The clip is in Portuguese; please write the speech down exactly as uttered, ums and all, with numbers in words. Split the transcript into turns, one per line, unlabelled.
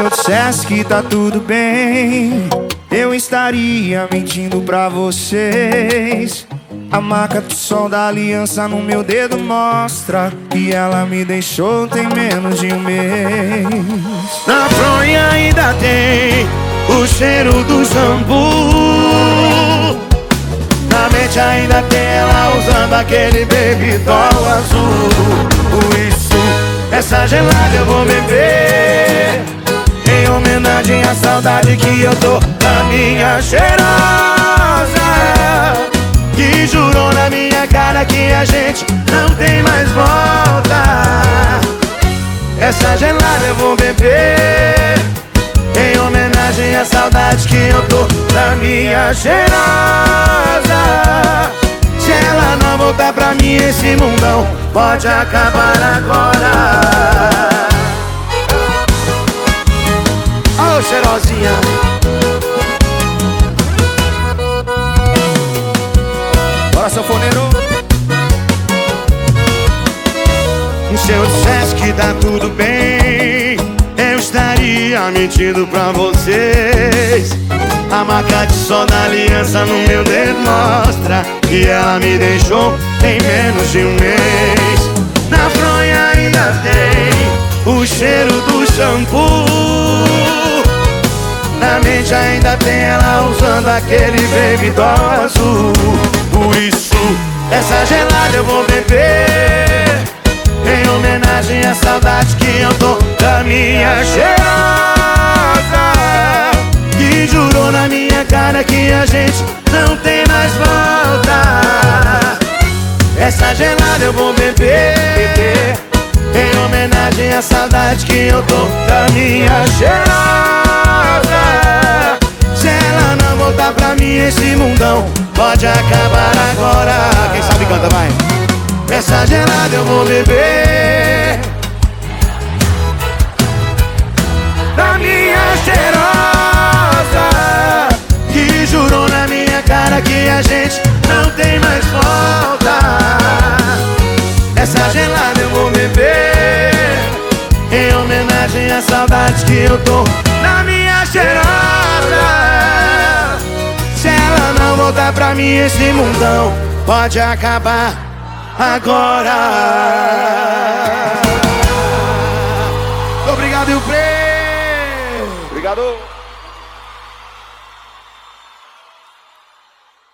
eu dissesse que tá tudo bem, eu estaria mentindo pra vocês. A marca do sol da aliança no meu dedo mostra que ela me deixou tem menos de um mês.
Na fronha ainda tem o cheiro do shampoo. Na mente ainda tem ela usando aquele baby doll azul. Por isso, essa gelada eu vou beber, em homenagem à saudade que eu tô da minha cheirosa, que jurou na minha cara que a gente não tem mais volta. Essa gelada eu vou beber, em homenagem à saudade que eu tô da minha cheirosa. Se ela não voltar pra mim, esse mundão pode acabar agora. Alô, cheirosinha.
Bora, sanfoneiro.
Se eu dissesse que tá tudo bem, eu estaria mentindo pra vocês. A marca de sol da aliança no meu dedo mostra que ela me deixou em menos de um mês. Na fronha ainda tem o cheiro do shampoo. Na mente ainda tem ela usando aquele baby doll azul. Por isso, essa gelada eu vou beber, em homenagem à saudade que eu tô da minha cheirosa, que jurou na minha cara que a gente não tem mais volta. Essa gelada eu vou beber, em homenagem à saudade que eu tô da minha cheirosa. Se ela não voltar pra mim, esse mundão pode acabar agora. Quem sabe canta, vai. Essa gelada eu vou beber, da minha cheirosa, que jurou na minha cara que a gente não tem mais volta. Essa gelada eu vou beber, em homenagem à saudade que eu tô na minha cheirosa. Se ela não voltar pra mim, esse mundão pode acabar agora.
Obrigado, e o Play.
Obrigado.